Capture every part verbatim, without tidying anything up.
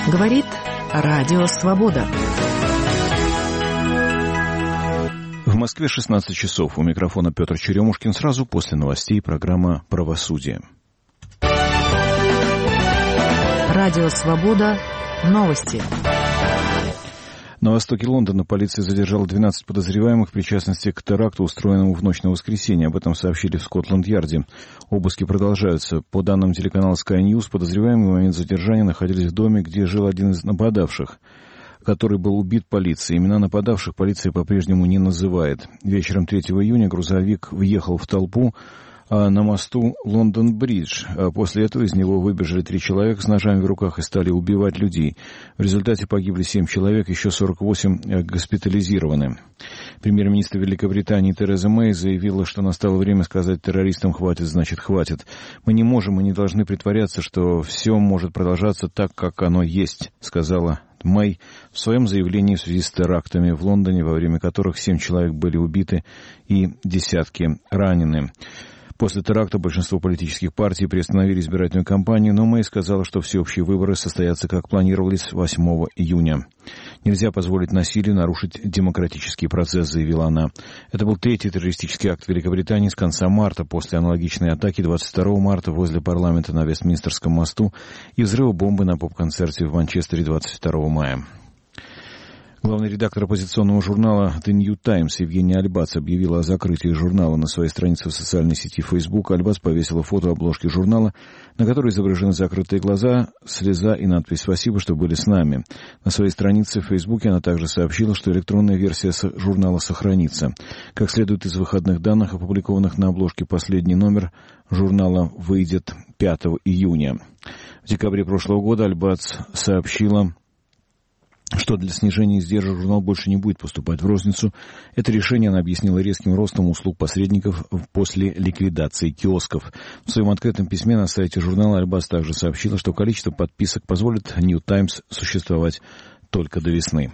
Говорит Радио Свобода. В Москве шестнадцать часов. У микрофона Петр Черемушкин. Сразу после новостей программа «Правосудие». Радио Свобода. Новости. На востоке Лондона полиция задержала двенадцать подозреваемых в причастности к теракту, устроенному в ночь на воскресенье. Об этом сообщили в Скотланд-Ярде. Обыски продолжаются. По данным телеканала Sky News, подозреваемые в момент задержания находились в доме, где жил один из нападавших, который был убит полицией. Имена нападавших полиция по-прежнему не называет. Вечером третьего июня грузовик въехал в толпу на мосту Лондон-Бридж. После этого из него выбежали три человека с ножами в руках и стали убивать людей. В результате погибли семь человек, еще сорок восемь госпитализированы. Премьер-министр Великобритании Тереза Мэй заявила, что настало время сказать террористам «хватит, значит хватит». «Мы не можем и не должны притворяться, что все может продолжаться так, как оно есть», сказала Мэй в своем заявлении в связи с терактами в Лондоне, во время которых семь человек были убиты и десятки ранены. После теракта большинство политических партий приостановили избирательную кампанию, но Мэй сказала, что всеобщие выборы состоятся, как планировались, восьмого июня. «Нельзя позволить насилию нарушить демократический процесс», заявила она. Это был третий террористический акт Великобритании с конца марта, после аналогичной атаки двадцать второго марта возле парламента на Вестминстерском мосту и взрыва бомбы на поп-концерте в Манчестере двадцать второго мая. Главный редактор оппозиционного журнала The New Times Евгения Альбац объявила о закрытии журнала. На своей странице в социальной сети Facebook Альбац повесила фото обложки журнала, на которой изображены закрытые глаза, слеза и надпись «Спасибо, что были с нами». На своей странице в Facebook она также сообщила, что электронная версия журнала сохранится. Как следует из выходных данных, опубликованных на обложке, последний номер журнала выйдет пятого июня. В декабре прошлого года Альбац сообщила, что для снижения издержек журнал больше не будет поступать в розницу. Это решение она объяснила резким ростом услуг посредников после ликвидации киосков. В своем открытом письме на сайте журнала Альбац также сообщила, что количество подписок позволит New Times существовать только до весны.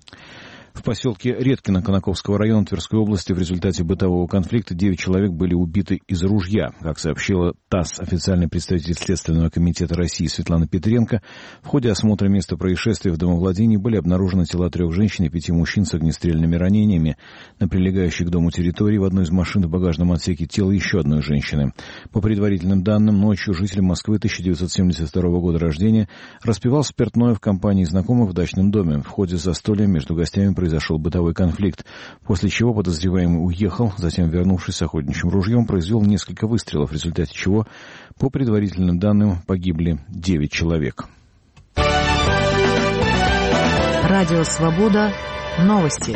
В поселке Редкино Конаковского района Тверской области в результате бытового конфликта девять человек были убиты из ружья. Как сообщила ТАСС, официальный представитель Следственного комитета России Светлана Петренко, в ходе осмотра места происшествия в домовладении были обнаружены тела трех женщин и пяти мужчин с огнестрельными ранениями. На прилегающей к дому территории в одной из машин в багажном отсеке тело еще одной женщины. По предварительным данным, ночью житель Москвы тысяча девятьсот семьдесят второго года рождения распивал спиртное в компании знакомых в дачном доме. В ходе застолья между гостями произошел бытовой конфликт, после чего подозреваемый уехал, затем, вернувшись с охотничьим ружьем, произвел несколько выстрелов, в результате чего, по предварительным данным, погибли девять человек. Радио Свобода. Новости.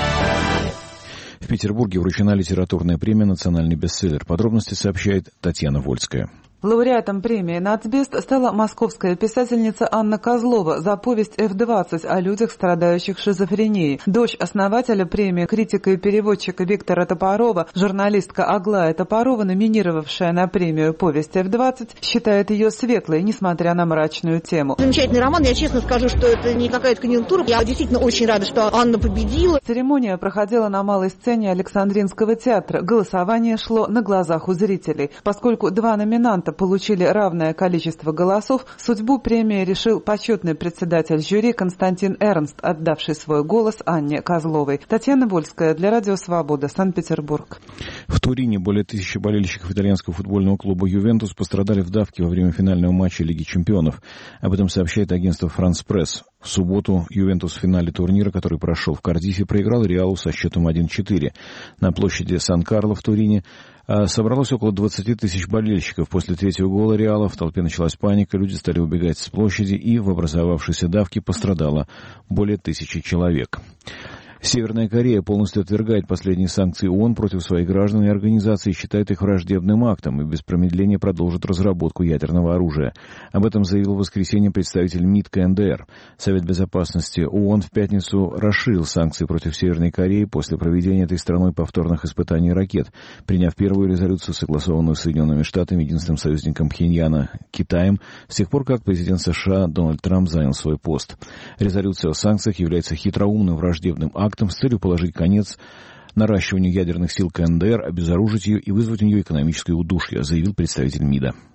В Петербурге вручена литературная премия «Национальный бестселлер». Подробности сообщает Татьяна Вольская. Лауреатом премии «Нацбест» стала московская писательница Анна Козлова за повесть эф двадцать о людях, страдающих шизофренией. Дочь основателя премии, критика и переводчика Виктора Топорова, журналистка Аглая Топорова, номинировавшая на премию повесть эф двадцать, считает ее светлой, несмотря на мрачную тему. Замечательный роман. Я честно скажу, что это не какая-то конъюнктура. Я действительно очень рада, что Анна победила. Церемония проходила на малой сцене Александринского театра. Голосование шло на глазах у зрителей. Поскольку два номинанта получили равное количество голосов, судьбу премии решил почетный председатель жюри Константин Эрнст, отдавший свой голос Анне Козловой. Татьяна Вольская для Радио Свобода, Санкт-Петербург. В Турине более тысячи болельщиков итальянского футбольного клуба «Ювентус» пострадали в давке во время финального матча Лиги чемпионов. Об этом сообщает агентство «Франс Пресс». В субботу «Ювентус» в финале турнира, который прошел в Кардифе, проиграл «Реалу» со счетом один четыре. На площади Сан-Карло в Турине собралось около двадцати тысяч болельщиков. После третьего гола «Реала» в толпе началась паника, люди стали убегать с площади, и в образовавшейся давке пострадало более тысячи человек. Северная Корея полностью отвергает последние санкции ООН против своих граждан и организаций и считает их враждебным актом и без промедления продолжит разработку ядерного оружия. Об этом заявил в воскресенье представитель МИД ка эн дэ эр. Совет безопасности ООН в пятницу расширил санкции против Северной Кореи после проведения этой страной повторных испытаний ракет, приняв первую резолюцию, согласованную с Соединенными Штатами, единственным союзником Пхеньяна, Китаем, с тех пор, как президент США Дональд Трамп занял свой пост. Резолюция о санкциях является хитроумным враждебным актом с целью положить конец наращиванию ядерных сил ка эн дэ эр, обезоружить ее и вызвать у нее экономическое удушье, заявил представитель МИДа.